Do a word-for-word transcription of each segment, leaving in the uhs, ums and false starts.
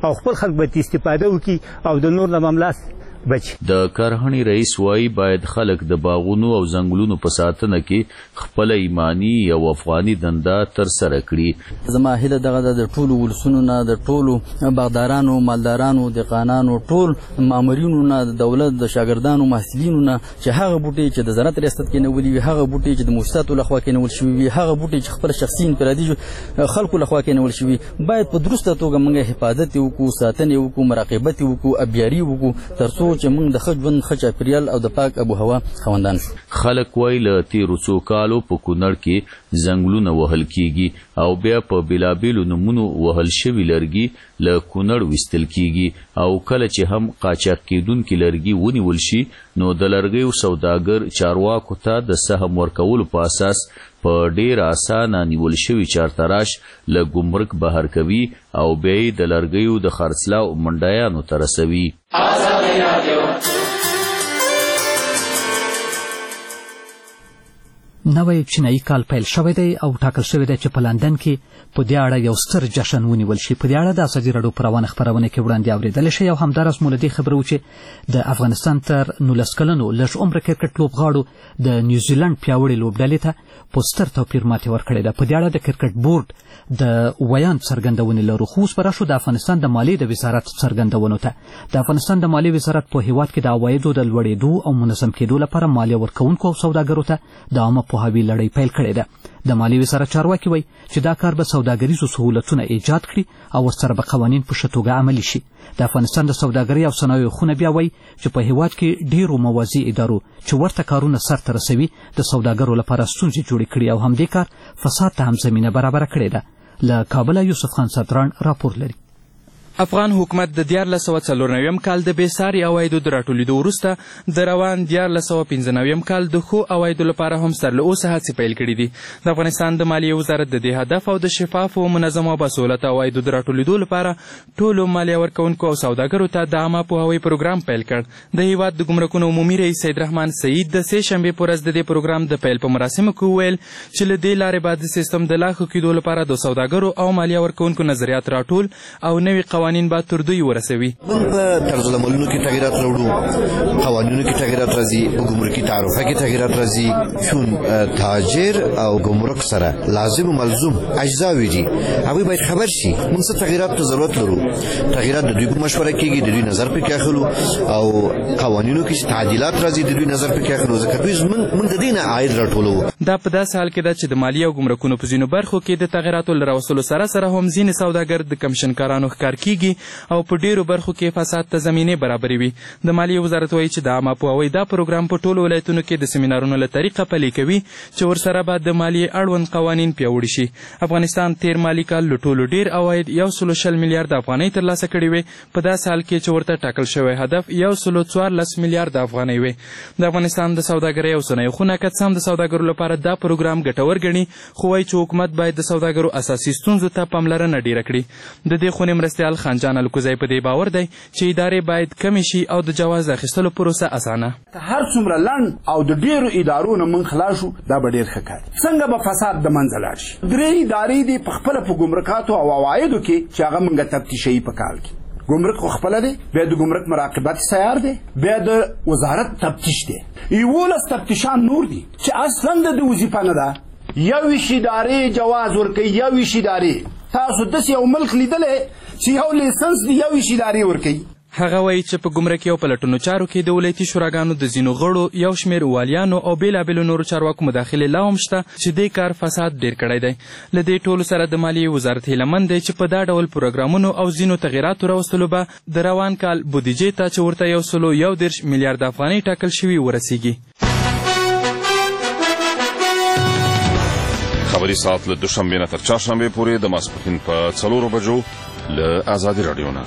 او خپل خلک به استفاده وکړي او د نور نه معاملات بچ. د کرهڼې رئیس وایي باید خلک د باغونو او ځنګلونو په ساتنه کې خپل ایمانی او افغاني دنده ترسره کړي. زما هیله دغه د ټولو ولسونو نه د ټولو باغدارانو مالدارانو دهقانانو ټول مامورینو نه د دولت د شاګردانو محصلینو نه چې هغه بوټي چې د زراعت ریاست کې نیولي وي هغه بوټي چې د مؤسساتو لخوا کې نیول شوي وي هغه بوټي چې خپل شخصي انفرادي خلکو لخوا کې نیول شوي باید په درسته توګه موږ حفاظت وکړو ساتنې وکړو مراقبت وکړو ابیاري وکړو تر څو چې موږ د ښه ژوند ښه چاپېریال او د پاک ابو هوا خاوندان شو. خلک وایي له تېرو څو کالو په کونړ کې ځنګلونه وهل کیږي او بیا په بېلابېلو نومونو وهل شوي لرګي له کونړ ویستل کیږي او کله چې هم قاچاق کېدونکي لرګي ونیول شي نو د لرګیو سوداګر چارواکو ته د سهم ورکولو په اساس په ډیر اسانه نیول شوي چارتراش له ګمرک بهر کوي او بیا یې د لرګیو د خرڅلاو منډیانو ته رسوي. نوی چینایي کال پیل شوی دی او ټاکل شوی دی چې په لندن کې په دې اړه یو ستر جشن ونیول شي. په دې اړه د ازادي راډیو په روانه خپرونه کې وړاندې اورېدلی شئ او همداراز مو له دې خبره و چې د افغانستان تر نولس کلنو لږ عمره کرکټ لوبغاړو د نیوزیلند پیاوړې لوبډلې ته په ستر توپیر ماتې ورکړې ده. په دې اړه د کرکټ بورډ د ویاند څرګندونې لرو. خو اوس به راشو د افغانستان د مالیې د وزارت څرګندونو ته. د افغانستان د مالیې وزارت په هیواد کې د عوایدو د لوړېدو او منظم کېدو لپاره مالیه ورکوونکو او سوداګرو ته د عامه پوهاوي لړۍ پیل کړې ده. د مالیې وزارت چارواکي وایي چې دا کار به سوداګریزو سهولتونه ایجاد کړي او ورسره به قوانین په ښه توګه عملي شي. د افغانستان د سوداګرۍ او صنایعو خونه بیا وایي چې په هیواد کې ډېرو موازي ادارو چې ورته کارونه سرته رسوي د سوداګرو لپاره ستونزې جوړې کړي او همدې کار فساد ته هم زمینه برابره کړې ده. له کابله یوسف خان صدران راپور لري. افغان حکومت د دیارلس سوه څلور نویم کال د بېساري عوایدو د راټولېدو وروسته د روان دیارلس سوه پنځه نویم کال د ښو عوایدو لپاره هم سر له اوسه هڅې پیل کړي دي. د افغانستان د مالیې وزارت د دې هدف او د شفافو منظمو او باثباته عوایدو د راټولېدو لپاره ټولو مالیه ورکوونکو او سوداګرو ته د عامه پوهاوي پروګرام پیل کړ. د هیواد د ګمرکونو عمومي رئیس سید رحمان سعید د سې شنبې په ورځ د دې پروګرام د پیل په مراسمو کې وویل چې له دې لارې به د سیستم د لا ښه کېدو لپاره د سوداګرو او مالیه ورکوونکو نظریات راټول او نوي قوانین به تر دوی ورسوي. موږ په طرز العملونو کې تغیرات راوړو، قوانینو کې تغیرات راځي، په ګمرکي تعرفه کې تغیرات راځي. چون تاجر او ګمرک سره لازم او ملزوم اجزاوي دي، هغوی باید خبر شي موږ څه تغیرات ته ضرورت لرو. تغیرات د دوی په مشوره کېږي، د دوی نظر پکې اخلو او قوانینو کې تعدیلات راځي د دوی نظر پکې اخلو. ځکه دوی موږ د دې نه عاید راټولوو. دا په داسې حال کې ده چې د مالیې او ګمرکونو په ځینو برخو کې د تغیراتو له راوستلو سره سره هم ځینې سوداګر د کمیشنکارانو ښکار کېږي او په ډېرو برخو کې فساد ته زمینې برابروي. د مالیې وزارت وایي چې د عامه پوهاوي دا پروګرام په ټولو ولایتونو کې د سیمینارونو له طریقه پلي کوي چې ورسره به د مالیې اړوند قوانین پیاوړي شي. افغانستان تېر مالي کال له ټولو ډېر عواید یو سلو شل میلیارد افغانۍ ترلاسه کړي وې، په داسې حال کې چې ورته ټاکل شوی هدف یو سلو څوارلس میلیارد افغانۍ وې. د افغانستان د سوداګرۍ او صنایعو خونه که څه هم د سوداګرو لپاره دا پروګرام ګټور ګڼي، خو وایي چې حکومت باید د سوداګرو اساسي ستونزو ته پاملرنه ډېره کړي. د دې خونې مرستیال خانجان الکوزی په دې باور دی چې ادارې باید کمې شي او د جواز اخیستلو پروسه اسانه. هر څومره لنډ او د ډېرو ادارو نه موږ خلاص شو دا به ډېر ښه کار. څنګه به فساد د منځه لاړ شي؟ درې ادارې دي په خپله په ګمرکاتو او عوایدو کې چې هغه موږ تفتیشوي په کال کې. ګمرک خو خپله دی، بیا د ګمرک مراقبت سیار دی، بیا د وزارت تفتیش دی. یولس تفتیشان نور دي چې اصلا د دې وظیفه نه ده. یویشت ادارې جواز ورکوي، یویشت ادارې. تاسو داسې یو ملک لیدلی چې یو لیسنس دی یویشت ادارې ورکوي. هغه وایي چې په ګمرکي او پلټنو چارو کې د ولایتي شوراګانو د ځینو غړو، یو شمېر والیانو او بېلابېلو نورو چارواکو مداخلې لا هم شته چې دې کار فساد ډېر کړی دی. له دې ټولو سره د مالیې وزارت هیلهمند دی چې په دا ډول پروګرامونو او ځینو تغیراتو راوستلو به د روان کال بودیجې ته چې ورته یو سلو یو دېرش میلیارد افغانۍ ټاکل شوي ورسیږي. خبري ساعت له دوشنبې نه تر چهارشنبې پورې د ماسپښین په څلورو بجو له ازادي راډیو نه.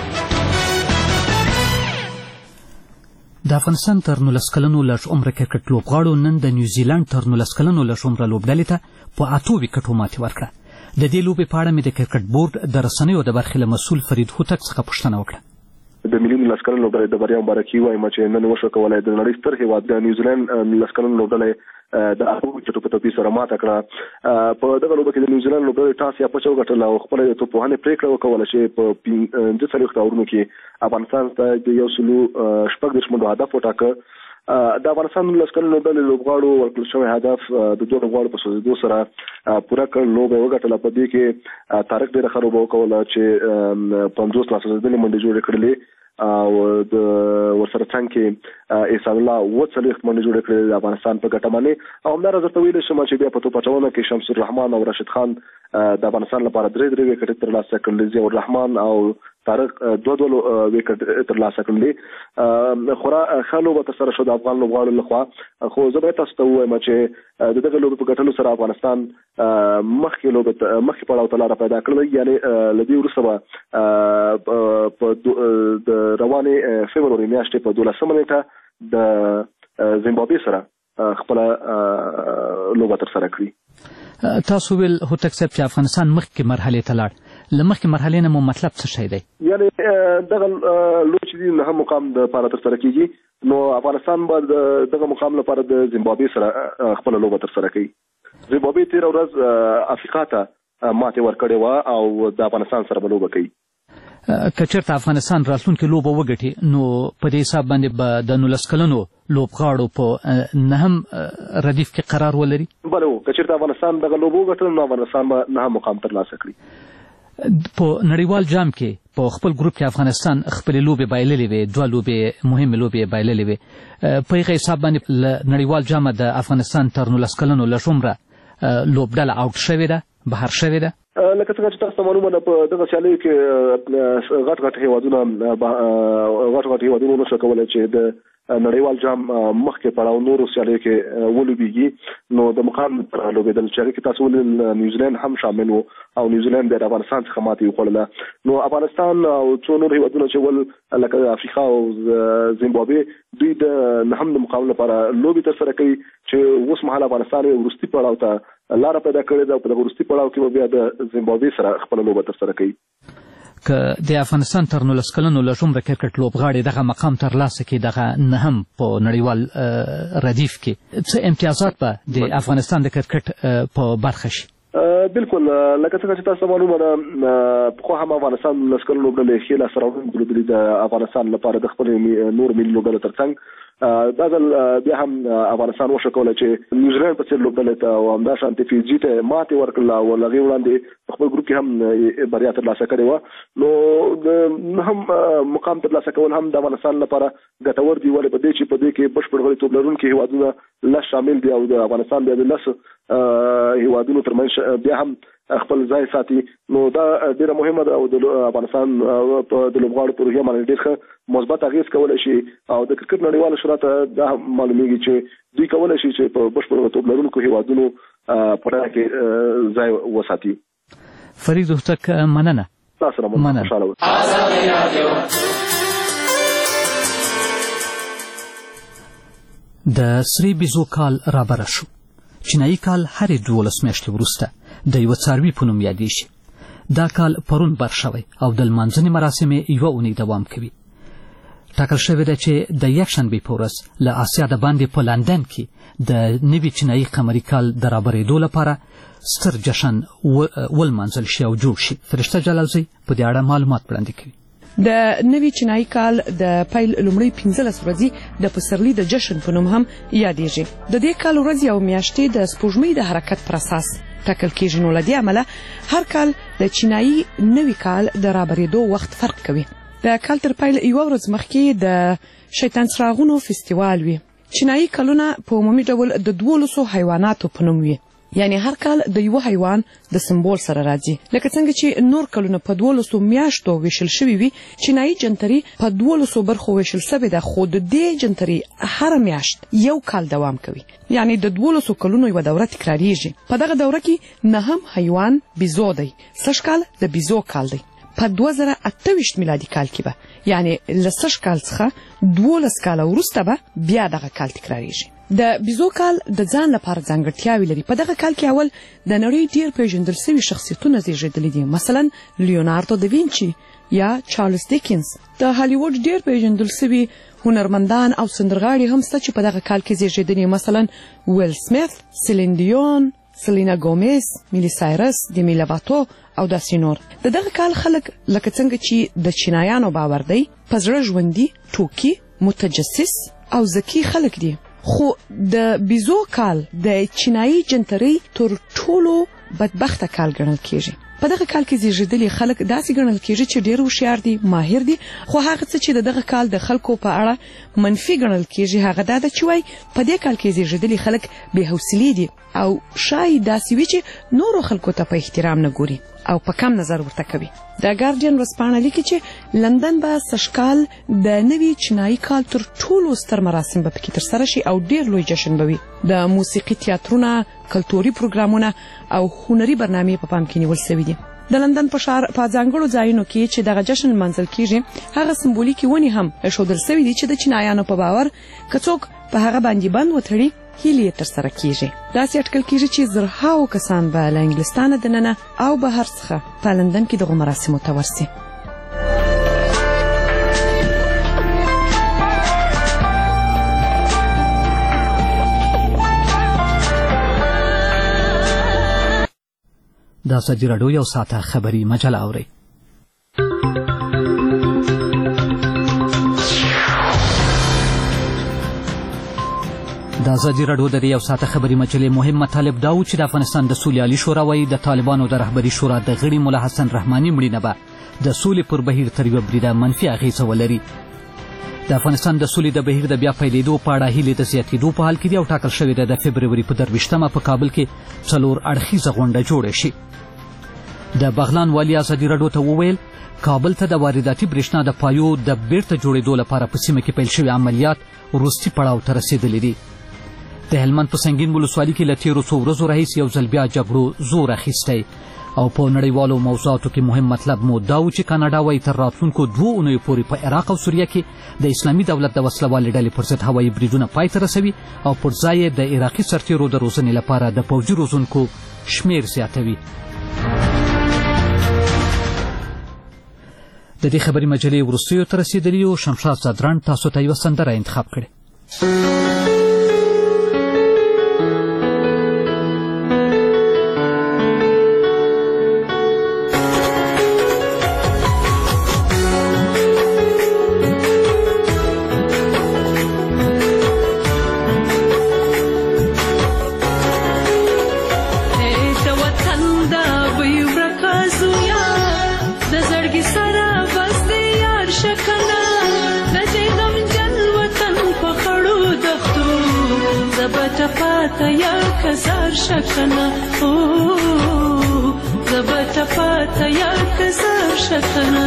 د افغانستان تر نولس کلنو لږ عمره کرکټ لوبغاړو نن د نیوزیلند تر نولس کلنو لږ عمره لوبډلې ته په اتو ویکټو ماتې ورکړه. د دې لوبې په اړه مې د کرکټ بورډ د رسنیو د برخې له مسؤل فرید هوتک څخه پوښتنه وکړه. د ملي لسکلن لوبډلې د بریا مبارکي وایم چې نن وشو کولای د نړۍ ستر هیواد د نیوزیلند لسکلن لوبډلې د هغو چټو په توپیر سره ماته کړه. په دغه لوبه کې د نیوزیلند لوبډلې ټاس یا پچو ګټل او خپل توپوهنې پریکړه وکوله چې په پنځه څلوېښت اورونو کې افغانستان ته د یو سلو شپږ دېرش منډو هدف وټاکه. د افغانستان لسکلن لوبډلې لوبغاړو ورکړل شوی هدف د دوه لوبغاړو په سوځېدو سره پوره کړ. لوبه یې وګټله. په دې کې طارق ډېره ښه لوبه وکوله چې پنځوس لا سوځېدلې منډې جوړې کړلې او د ورسره څنګ کې احسان الله اووه څلوېښت منډې جوړې کړې د افغانستان په ګټه باندې. او همداراز درته ویلی شم چې بیا په توپ اچونه کې شمس الرحمن او راشد خان د افغانستان لپاره درې درې وکټې ترلاسه کړلې. ضیاء الرحمن او طارق دوه دوه وکټ ترلاسه کړلې. خورا ښه لوبه ترسره شوه د افغان لوبغاړو لخوا. خو زه باید تاسو ته ووایم چې د دغه لوبې په ګټلو سره افغانستان مخکې لوبې مخکې پړاو ته لاره پیدا کړله. یعنې له دې وروسته به په د روانې فبروري میاشتې په دولسمه نیټه د زیمبابوې سره خپله لوبه ترسره کړي. تاسو ویل هوتک صاحب چې افغانستان مخکې مرحلې ته لاړ. له مخکې مرحلې نه مو مطلب څه شی دی؟ یعنې دغه لوبه چې دي نهم مقام دپاره ترسره کېږي نو افغانستان به د دغه مقام لپاره د زیمبابوې سره خپله لوبه ترسره کوي. زیمبابوې تېره ورځ افریقا ته ماتې ورکړې وه او د افغانستان سره به لوبه کوي. که چېرته افغانستان راتلونکې لوبه وګټي نو په دې حساب باندې به د نولس کلنو لوبغاړو په نهم ردیف کې قرار ولري؟ بله و. که چېرته افغانستان دغه لوبه وګټله نو افغانستان به نهم مقام ترلاسه کړي. په نړیوال جام کې په خپل ګروپ کې افغانستان خپلې لوبې بایللې وې. دوه لوبې مهمې لوبې بایللې وې. په هغه حساب باندې له نړیوال جامه د افغانستان تر نولس کلنو له شمره لوبډله آوټ شوې ده، بهر شوې ده. لکه څنګه چې تاسو ته معلومه ده په دغه سیالیو کې غټ غټ هېوادونه غټ غټ هېوادونه نشو کولی چې د نړیوال جام مخکې پړاو نورو سیالیو کې ولوبېږي. نو د مقام لوبېدل چې هغې کې تاسو ولیدل نیوزیلند هم شامل و او نیوزیلند بیا د افغانستان څخه ماتې وخوړله. نو افغانستان او څو نور هېوادونه چې ول لکه افریقا او زیمبابوې دوی د نهم د مقام لپاره لوبې ترسره کوي چې اوس مهال افغانستان یې وروستي پړاو ته لاره پیدا کړې ده او په دغه وروستي پړاو کې به بیا د زیمبابوې سره خپله لوبه ترسره کوي. که د افغانستان تر نولس کلنو له شمره کرکټ لوبغاړي دغه مقام ترلاسه کړي دغه نهم په نړیوال ردیف کې څه امتیازات به د افغانستان د کرکټ په برخه شي؟ بالکل. لکه څنګه چې تاسو معلومه ده پخوا هم افغانستان لس کلنو لوبډلې ښې لاسته راوړنې درلودلې د افغانستان لپاره د خپلې نور ملي لوبډلو تر څنګ. دا ځل بیا هم افغانستان وشو کولی چې نیوزیلند په څېر لوبډلې ته او همداشانتې فیجي ته ماتې ورکړله او له هغې وړاندې په خپل ګروپ کې هم بریا ترلاسه کړې وه. نو د هم مقام ترلاسه کول هم د افغانستان لپاره ګټور دي. ولې په دې چې په دې کې بشپړ غړیتوب لرونکي هېوادونه لس شامل دي او د افغانستان بیا د لسو هېوادونو ترمنځ بیا هم خپل ځای ساتي. نو دا ډېره مهمه ده او د افغانستان د لوبغاړو په روحیه باندې ډېر ښه مثبت اغېز کولی شي او د کرکټ نړیواله شورا ته دا معلومیږي چې دوی کولی شي چې په بشپړ غړیتوب لرونکو هېوادونو په ډله کې ځای وساتي. فرید هوتک مننه. تاسو سره مننه. خوشحاله د سرې بیزو کال رابره شو. چینایي کال هرې دولس میاشتې وروسته د یوه څاروي په نوم یادېږي. دا کال پرون بر شوی او د لمانځنې مراسم یې یوه اونۍ دوام کوي. ټاکل شوې ده چې د یکشنبې په ورځ له اسیا د باندې په لندن کې د نوي چینایي قمري کال د رابرېدو لپاره ستر جشن ولمانځل شي او جوړ شي. فرشته جلالزی په دې اړه معلومات وړاندې کوي. د نوي چینایي کال د پیل لومړۍ پنځلس ورځې د پسرلي د جشن په نوم هم یادېږي. د دې کال ورځې او میاشتې د سپوږمۍ د حرکت پر اساس ټاکل کېږي. نو له دې امله هر کال د چینایي نوي کال د رابرېدو وخت فرق کوي. د کال تر پیل یوه ورځ مخکې د شیطان څراغونو فستیوال وي. چینایي کلونه په عمومي ډول د دولسو حیواناتو په نوم وي. یعنی هر کال د یو حیوان د سمبول سره راځي. لکه څنګه چې نور کلونه په دولسو میاشتو ویشل شوي وي، چینایي جنتري په دولسو برخو ویشل شوې ده، خو د دې جنتري هره میاشت یو کال دوام کوي. یعنی د دولسو کلونو یوه دوره تکراریږي. په دغه دوره کې نهم حیوان بیزو دی. سږ کال د بیزو کال دی. په دوه زره اته ویشت میلادي کال کې به یعنی له سږ کال څخه دولس کاله وروسته به بیا دغه کال تکراریږي. د بیزو کال د ځان لپاره ځانګړتیاوې لري. په دغه کال کې اول د نړۍ ډیر پیژندل شوي شخصیتونه زیږېدلي دي، مثلا لیوناردو د وینچي یا چارلز دیکنز. د هالیوډ ډیر پیژندل شوي هنرمندان او سندرغاړي هم شته چې په دغه کال کې زیږېدلي، مثلا ویل سمیث، سیلین دیون، سلینا ګومیز، میلی سایرس، دیمی لواتو او داسې نور. د دغه کال خلک لکه څنګه چې د چینایانو باور دی په زړه ژوندي، ټوکي، متجسس او ذکي خلک دي. خو د بیزو کال د چینایي جنترۍ تر ټولو بدبخته کال ګڼل کیږي. په دغه کال کې زیږېدلي خلک داسې ګڼل کیږي چې ډېر هوښیار دي، ماهر دي، خو هغه څه چې د دغه کال د خلکو په اړه منفي ګڼل کیږي هغه دا ده چې وایي په دې کال کې زیږېدلي خلک بې حوصلې دي او شاید داسې وي چې نورو خلکو ته په احترام نه ګوري او په کم نظر ورته کوي. د ګارډین ورځپاڼه لیکي چې لندن به سږکال د نوي چینایي کال تر ټولو ستر مراسم به پکې ترسره شي او ډېر لوی جشن به وي. د موسیقي تیاترونه، کلتوري پروګرامونه او هنري برنامې په پام کې نیول شوي دي. د لندن په ښار په ځانګړو ځایونو کې چې دغه جشن لمانځل کیږي هغه سمبولیکي ونې هم ایښودل شوي دي چې د چینایانو په باور که څوک په هغه باندې بند وتړي هیلې یې ترسره کیږي. داسې اټکل کیږي چې زرهاو کسان به له انګلستانه دننه او بهر څخه په لندن کې دغو مراسمو ته ورسي. د ازادي راډیو یو ساعته خبري مجله اورئ. د ازادي راډیو د یو ساعته خبري مجلې مهم مطالب دا و چې د افغانستان د سولې عالي شورا وایي د طالبانو د رهبري شورا د غړي ملا حسن رحماني مړینه به د سولې پر بهیر تر یوه بریده منفي اغېزه ولري. د افغانستان د سولې د بهیر د بیا پیلېدو په اړه هیلې د زیاتېدو په حال کې دي او ټاکل شوې ده د فبروري په درویشتمه په کابل کې څلور اړخیزه غونډه جوړه شي. د بغلان والي ازادي راډیو ته وویل کابل ته د وارداتي برېښنا د پایو د بیرته جوړېدو لپاره په سیمه کې پیل شوي عملیات وروستي پړاو ته رسېدلي دي. د هلمند په سنګین ولسوالي کې له تېرو څو ورځو راهیسې یو ځل بیا جګړو زور اخیستی او په نړیوالو موضوعاتو کې مهم مطلب مو دا و چې کاناډا وایي تر راتلونکو دوو اونیو پورې په عراق او سوریه کې د اسلامي دولت د وسلوالې ډلې پر ضد هوایي بریدونه پای ته رسوي او پر ځای یې د عراقي سرتېرو د روزنې لپاره د پوځي روزونکو شمېر زیاتوي. د دې خبري مجلې وروستیو ته رسېدلي یو. شمشاد زادران تاسو ته یوه سندره انتخاب کړې. پاتا یا کزار شکنه او زبط پاتا یا کزار شکنه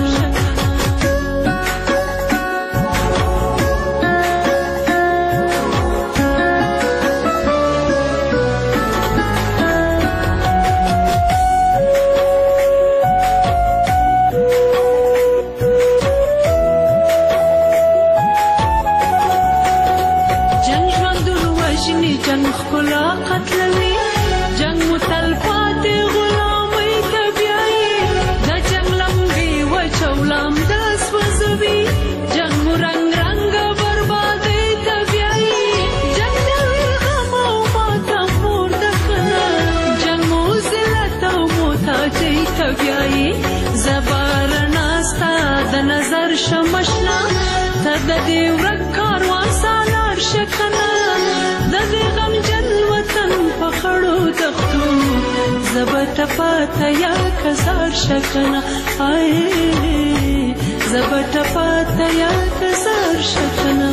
شمشنا تد دې ورک کاروان سالار شکنه د دې غم جن وطن په خړو دښتو زبت پاته یا کزار شکنه آی زبت پاته یا کزار شکنه